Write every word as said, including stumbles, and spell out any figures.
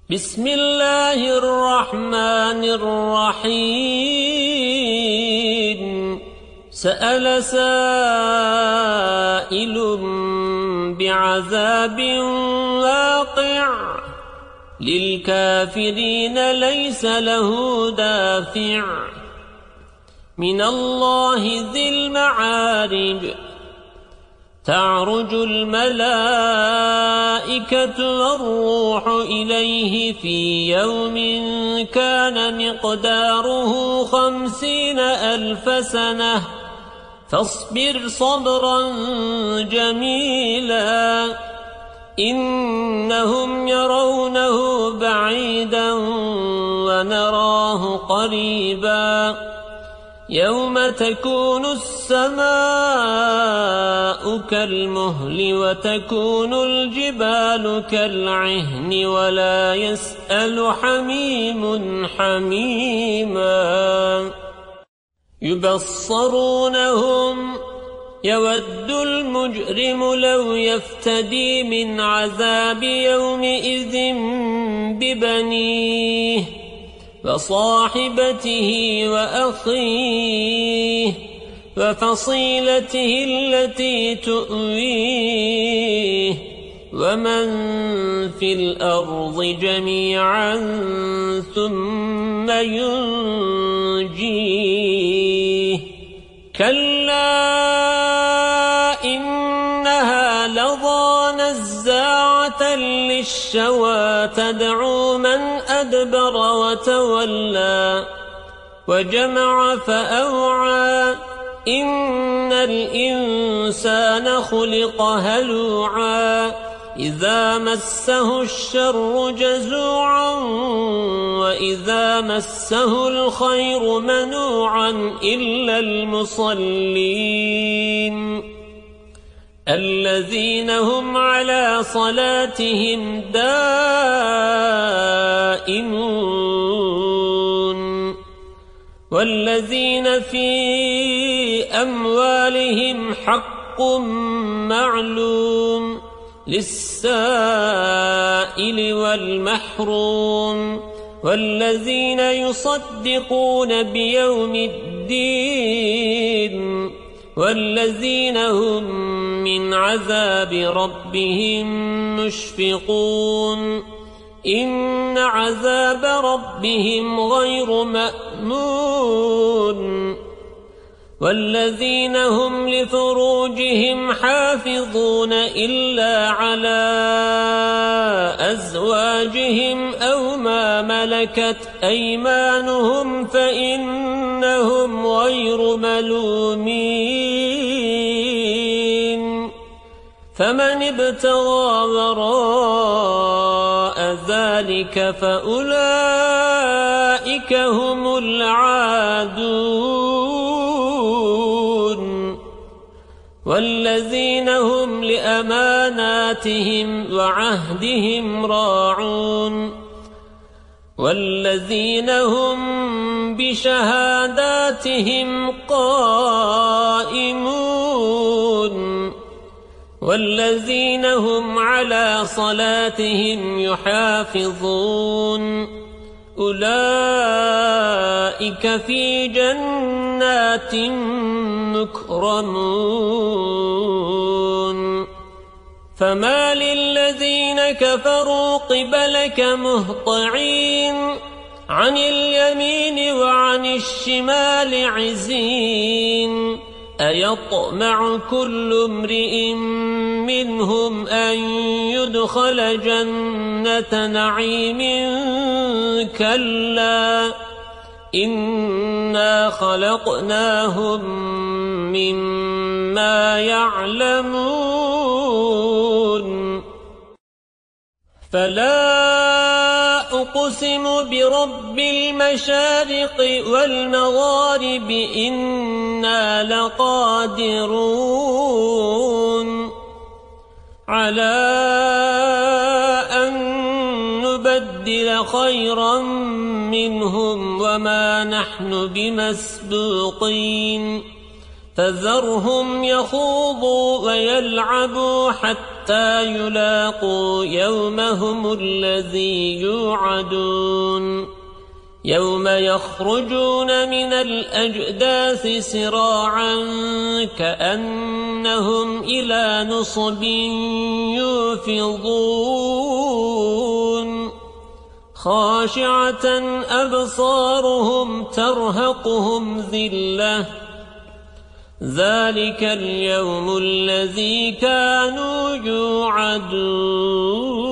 بسم الله الرحمن الرحيم سأل سائل بعذاب واقع للكافرين ليس له دافع من الله ذي المعارج تعرج الملائكة والروح إليه في يوم كان مقداره خمسين ألف سنة فاصبر صبرا جميلا إنهم يرونه بعيدا ونراه قريبا يوم تكون السماء كالمهل وتكون الجبال كالعهن ولا يسأل حميم حميما يبصرونهم يود المجرم لو يفتدي من عذاب يومئذ ببنيه وصاحبته وأخيه وفصيلته التي تؤويه ومن في الأرض جميعا ثم ينجيه كلا إنها لظى نزاعة للشوى تدعو من أدبر وتولى وجمع فأوعى إن الإنسان خلق هلوعا إذا مسه الشر جزوعا وإذا مسه الخير منوعا إلا المصلين الذين هم على صلاتهم دائمون والذين في أموالهم حق معلوم للسائل والمحروم والذين يصدقون بيوم الدين والذين هم من عذاب ربهم مشفقون إن عذاب ربهم غير مأمون والذين هم لفروجهم حافظون إلا على أزواجهم أو ما ملكت أيمانهم فإنهم غير ملومين فمن ابتغى وراء ذلك فأولئك هم العادون والذين هم لأماناتهم وعهدهم راعون والذين هم بشهاداتهم قائمون والذين هم على صلاتهم يحافظون أولئك في جنات مكرمون فما للذين كفروا قبلك مهطعين عن اليمين وعن الشمال عزين أيطمع كل امرئ منهم أن يدخل جنة نعيم كلا إنا خلقناهم مما يعلمون فلا أقسم برب المشارق والمغارب إنا لقادرون على أن نبدل خيرا منهم وما نحن بمسبوقين فذرهم يخوضوا ويلعبوا حتى حتى يلاقوا يومهم الذي يوعدون يوم يخرجون من الأجداث سراعا كأنهم إلى نصب يوفضون خاشعة أبصارهم ترهقهم ذلة ذلك اليوم الذي كانوا يوعدون